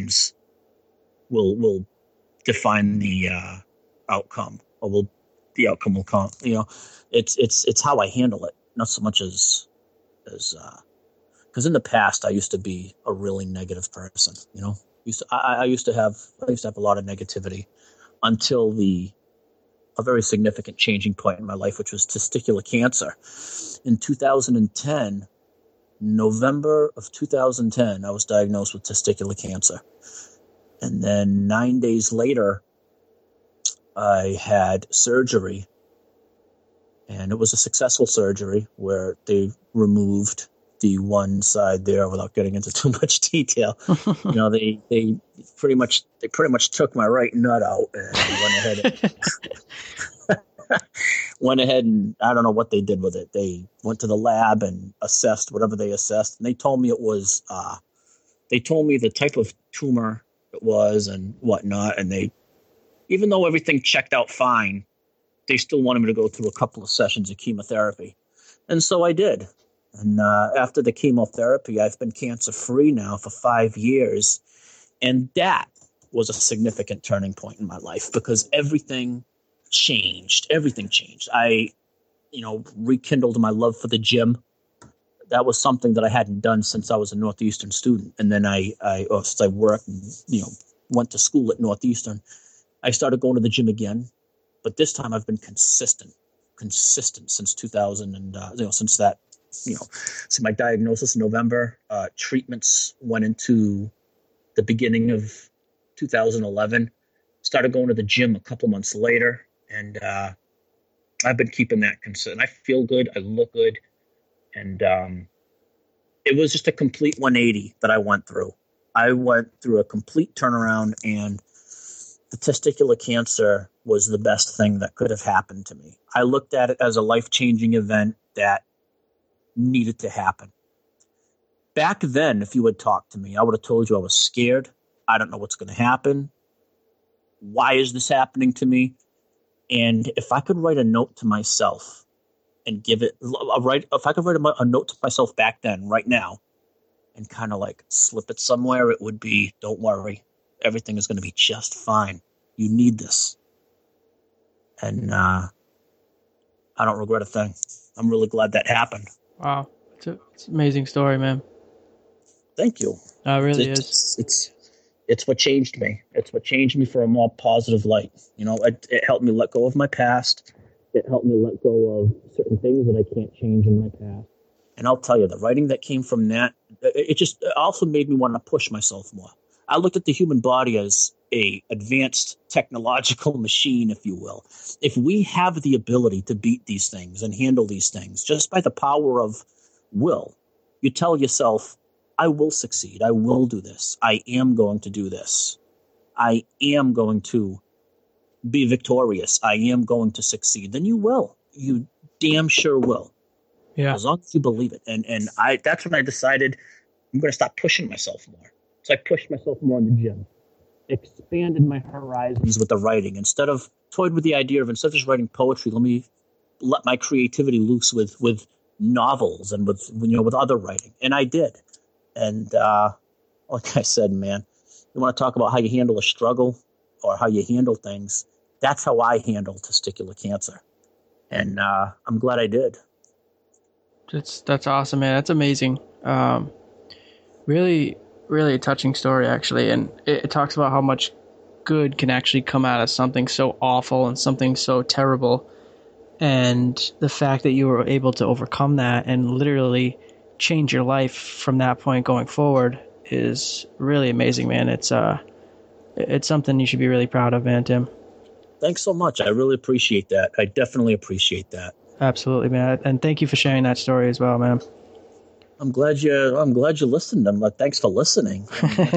will define the outcome, or the outcome will come. It's how I handle it, not so much as because in the past I used to be a really negative person. I used to have a lot of negativity until a very significant changing point in my life, which was testicular cancer. In 2010, November of 2010, I was diagnosed with testicular cancer. And then 9 days later, I had surgery. And it was a successful surgery where they removed the one side there without getting into too much detail. They pretty much took my right nut out and went ahead and I don't know what they did with it. They went to the lab and assessed whatever they assessed, and they told me it was they told me the type of tumor it was and whatnot, and they, even though everything checked out fine, they still wanted me to go through a couple of sessions of chemotherapy. And so I did. And after the chemotherapy, I've been cancer-free now for 5 years. And that was a significant turning point in my life because everything changed. Everything changed. I, rekindled my love for the gym. That was something that I hadn't done since I was a Northeastern student. And then since I worked and, went to school at Northeastern, I started going to the gym again. But this time I've been consistent since 2000 and, since that, so my diagnosis in November, treatments went into the beginning of 2011, started going to the gym a couple months later. And, I've been keeping that consistent. I feel good. I look good. And, it was just a complete 180 that I went through. I went through a complete turnaround, and the testicular cancer was the best thing that could have happened to me. I looked at it as a life-changing event that needed to happen. Back then, if you had talked to me, I would have told you I was scared. I don't know what's going to happen. Why is this happening to me? And if I could write a note to myself and if I could write a note to myself back then, right now, and kind of like slip it somewhere, it would be, don't worry. Everything is going to be just fine. You need this. And I don't regret a thing. I'm really glad that happened. Wow. It's an amazing story, man. Thank you. It really is. It's what changed me. It's what changed me for a more positive light. It helped me let go of my past. It helped me let go of certain things that I can't change in my past. And I'll tell you, the writing that came from that, it also made me want to push myself more. I looked at the human body as a advanced technological machine, if you will, if we have the ability to beat these things and handle these things just by the power of will, you tell yourself, I will succeed. I will do this. I am going to do this. I am going to be victorious. I am going to succeed. Then you will. You damn sure will. Yeah. As long as you believe it. And that's when I decided I'm going to stop pushing myself more. So I pushed myself more in the gym, expanded my horizons with the writing. Toyed with the idea of, instead of just writing poetry, let my creativity loose with novels and with other writing. And I did. And like I said, man, you want to talk about how you handle a struggle or how you handle things. That's how I handle testicular cancer. And I'm glad I did. That's awesome, man. That's amazing. Really, really a touching story, actually. And it talks about how much good can actually come out of something so awful and something so terrible. And the fact that you were able to overcome that and literally change your life from that point going forward is really amazing, man. It's something you should be really proud of, man, Tim. Thanks so much. I really appreciate that. I definitely appreciate that. Absolutely, man. And thank you for sharing that story as well, man. I'm glad you listened. Thanks for listening.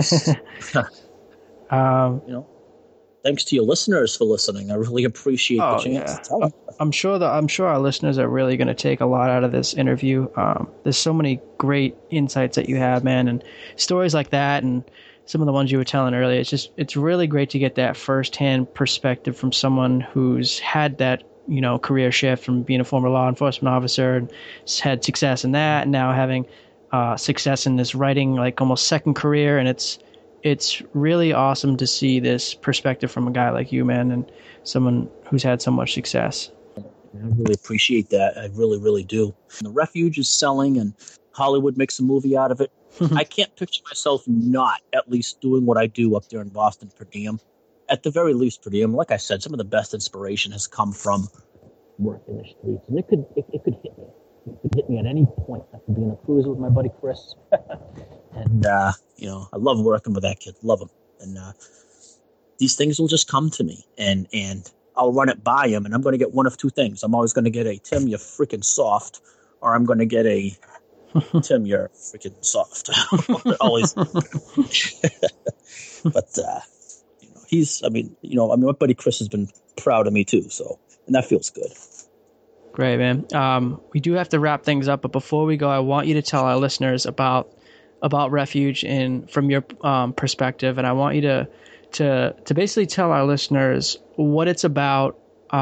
Thanks to your listeners for listening. I really appreciate the chance to tell them. I'm sure our listeners are really going to take a lot out of this interview. There's so many great insights that you have, man, and stories like that, and some of the ones you were telling earlier. It's really great to get that firsthand perspective from someone who's had that, career shift from being a former law enforcement officer and had success in that, and now having success in this writing, like almost second career. And it's really awesome to see this perspective from a guy like you, man, and someone who's had so much success. I really appreciate that. I really, really do. And The Refuge is selling, and Hollywood makes a movie out of it. I can't picture myself not at least doing what I do up there in Boston per diem. At the very least, per diem. Like I said, some of the best inspiration has come from work in the streets, and it could hit me. It could hit me at any point. I could be in a cruiser with my buddy Chris, and I love working with that kid. Love him, and these things will just come to me, and I'll run it by him, and I'm going to get one of two things. I'm always going to get a Tim, you're freaking soft, or I'm going to get a Tim, you're freaking soft. Always. But my buddy Chris has been proud of me too, and that feels good. Great, man. We do have to wrap things up, but before we go, I want you to tell our listeners about Refuge from your perspective, and I want you to basically tell our listeners what it's about,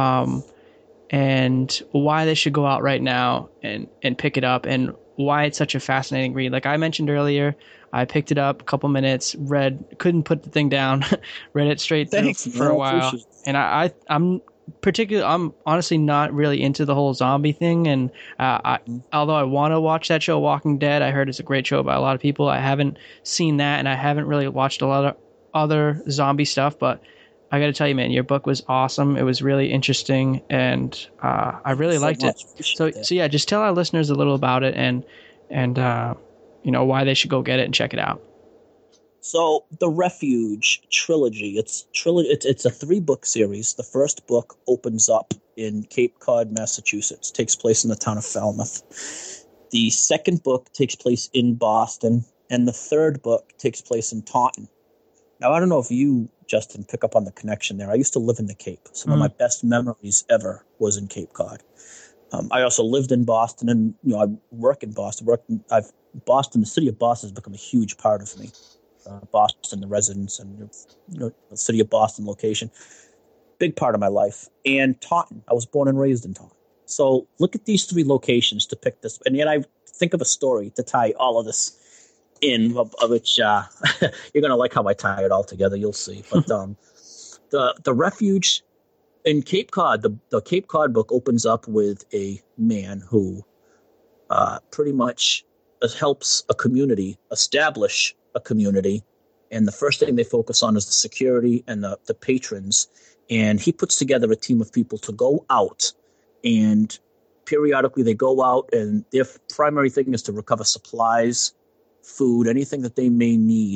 and why they should go out right now and pick it up, and why it's such a fascinating read. Like I mentioned earlier, I picked it up a couple minutes, couldn't put the thing down, read it straight through for a while. And I'm honestly not really into the whole zombie thing. And although I want to watch that show, Walking Dead, I heard it's a great show by a lot of people. I haven't seen that, and I haven't really watched a lot of other zombie stuff, but I got to tell you, man, your book was awesome. It was really interesting, and I really liked it. So yeah, just tell our listeners a little about it, and why they should go get it and check it out. So the Refuge trilogy, it's a 3-book series. The first book opens up in Cape Cod, Massachusetts. Takes place in the town of Falmouth. The second book takes place in Boston, and the third book takes place in Taunton. Now, I don't know if you, Justin, pick up on the connection there. I used to live in the Cape. Some of my best memories ever was in Cape Cod. I also lived in Boston, and I work in Boston. The city of Boston has become a huge part of me. Boston, the residents, and the city of Boston location, big part of my life. And Taunton, I was born and raised in Taunton. So look at these 3 locations to pick this, and yet I think of a story to tie all of this in, which you're going to like how I tie it all together. You'll see. But the Refuge in Cape Cod, the Cape Cod book opens up with a man who pretty much helps a community establish a community, and the first thing they focus on is the security and the patrons. And he puts together a team of people to go out, and periodically they go out, and their primary thing is to recover supplies, food, anything that they may need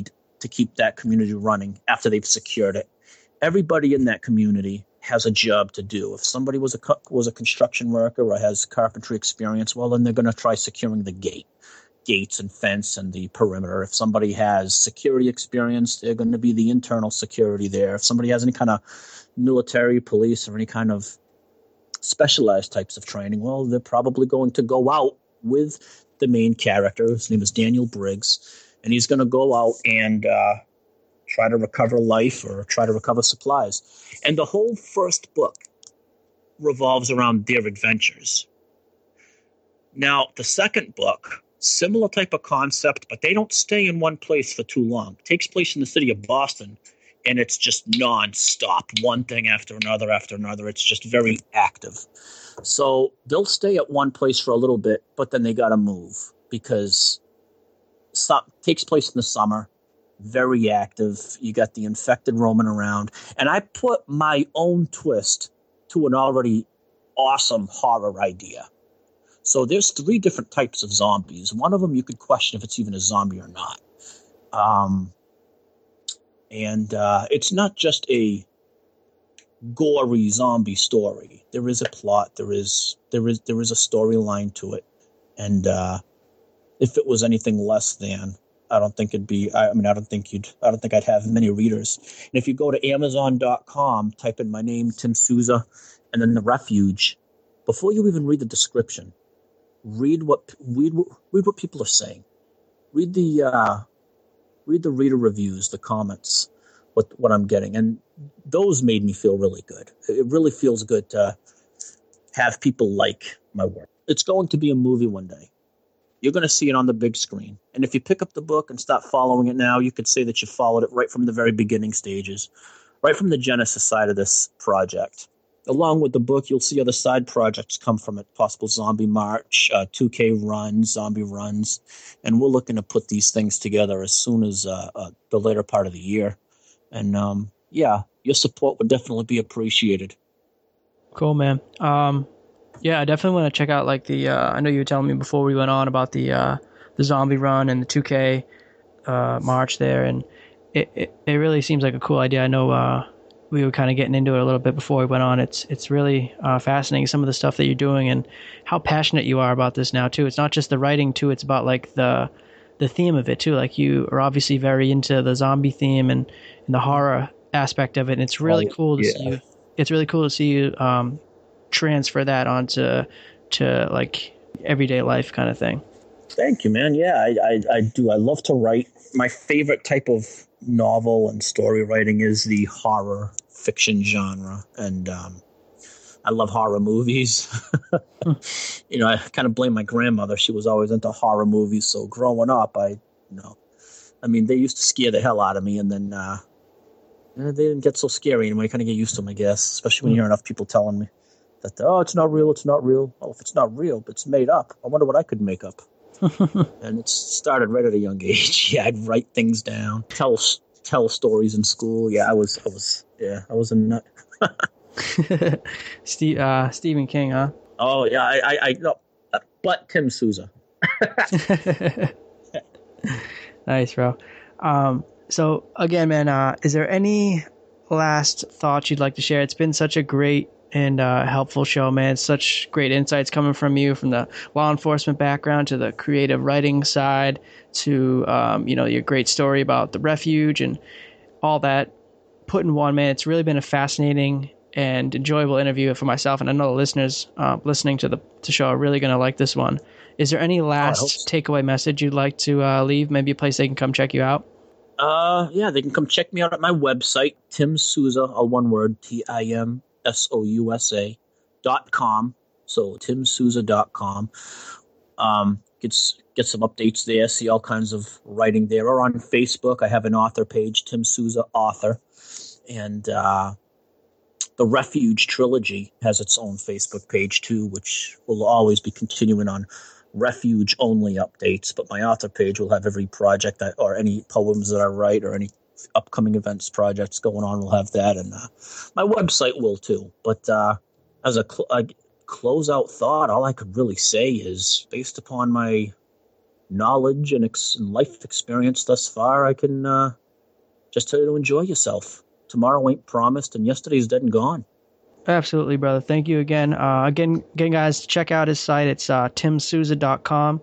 to keep that community running after they've secured it. Everybody in that community has a job to do. If somebody was a construction worker or has carpentry experience, well, then they're going to try securing the gates and fence and the perimeter. If somebody has security experience, they're going to be the internal security there. If somebody has any kind of military, police, or any kind of specialized types of training, well, they're probably going to go out with the main character. His name is Daniel Briggs, and he's going to go out and try to recover life or try to recover supplies. And the whole first book revolves around their adventures. Now, the second book, similar type of concept, but they don't stay in one place for too long. It takes place in the city of Boston, and it's just nonstop, one thing after another after another. It's just very active. So they'll stay at one place for a little bit, but then they got to move because it takes place in the summer, very active. You got the infected roaming around. And I put my own twist to an already awesome horror idea. So there's 3 different types of zombies. One of them you could question if it's even a zombie or not. And it's not just a gory zombie story. There is a plot. There is a storyline to it. And if it was anything less than, I don't think it'd be. I don't think I'd have many readers. And if you go to Amazon.com, type in my name, Tim Souza, and then The Refuge, before you even read the description, read what people are saying. Read the reader reviews, the comments, what I'm getting, and those made me feel really good. It really feels good to have people like my work. It's going to be a movie one day. You're going to see it on the big screen. And if you pick up the book and start following it now, you could say that you followed it right from the very beginning stages, right from the genesis side of this project. Along with the book, you'll see other side projects come from it, possible zombie march, 2K runs, zombie runs. And we're looking to put these things together as soon as the later part of the year. And, your support would definitely be appreciated. Cool, man. Yeah, I definitely want to check out like the. I know you were telling me before we went on about the zombie run and the 2K march there, and it really seems like a cool idea. I know we were kind of getting into it a little bit before we went on. It's really fascinating, some of the stuff that you're doing and how passionate you are about this now too. It's not just the writing too; it's about like the theme of it too. Like you are obviously very into the zombie theme and the horror aspect of it. And it's really cool to see you. It's really cool to see you transfer that onto like everyday life kind of thing. Thank you, man. Yeah, I do. I love to write. My favorite type of novel and story writing is the horror fiction genre, and I love horror movies. I kind of blame my grandmother. She was always into horror movies. So growing up, they used to scare the hell out of me, and then they didn't get so scary anymore. You kind of get used to them, I guess, especially when you hear enough people telling me that, it's not real, it's not real. Well, if it's not real, but it's made up, I wonder what I could make up. And it started right at a young age. Yeah, I'd write things down, tell stories in school. Yeah, I was a nut. Stephen King, huh? Oh yeah, I no, but Tim Souza. Nice, bro. So again, man, is there any last thoughts you'd like to share? It's been such a great and helpful show, man. Such great insights coming from you, from the law enforcement background to the creative writing side to your great story about the refuge and all that put in one, man. It's really been a fascinating and enjoyable interview for myself, and I know the listeners listening to the show are really going to like this one. Is there any last takeaway message you'd like to leave? Maybe a place they can come check you out? Yeah, they can come check me out at my website, Tim Souza, all one word, TimSouza.com. So TimSouza.com. Get some updates there, see all kinds of writing there. Or on Facebook, I have an author page, Tim Souza Author. And the Refuge Trilogy has its own Facebook page too, which will always be continuing on Refuge only updates, but my author page will have every project or any poems that I write or any upcoming events projects going on will have that, and my website will too. But as a closeout thought, all I could really say is, based upon my knowledge and life experience thus far, I can just tell you to enjoy yourself. Tomorrow ain't promised, and yesterday's dead and gone. Absolutely, brother. Thank you again. Again, guys, check out his site. It's timsouza.com,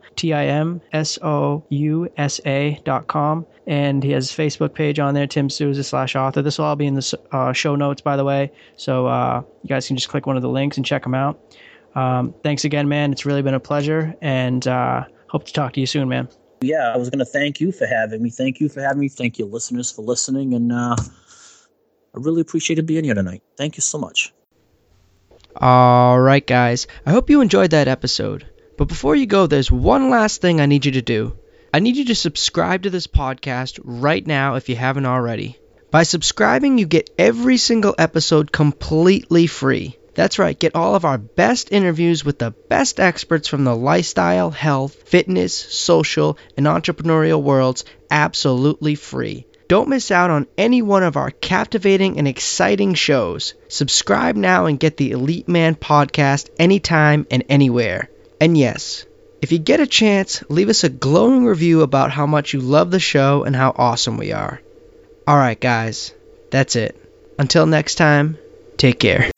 TIMSOUSA.com. And he has his Facebook page on there, Tim Souza /author. This will all be in the show notes, by the way. So you guys can just click one of the links and check them out. Thanks again, man. It's really been a pleasure. And hope to talk to you soon, man. Yeah, I was going to thank you for having me. Thank you for having me. Thank you, listeners, for listening. And I really appreciated being here tonight. Thank you so much. Alright guys, I hope you enjoyed that episode. But before you go, there's one last thing I need you to do. I need you to subscribe to this podcast right now if you haven't already. By subscribing, you get every single episode completely free. That's right, get all of our best interviews with the best experts from the lifestyle, health, fitness, social, and entrepreneurial worlds absolutely free. Don't miss out on any one of our captivating and exciting shows. Subscribe now and get the Elite Man podcast anytime and anywhere. And yes, if you get a chance, leave us a glowing review about how much you love the show and how awesome we are. Alright guys, that's it. Until next time, take care.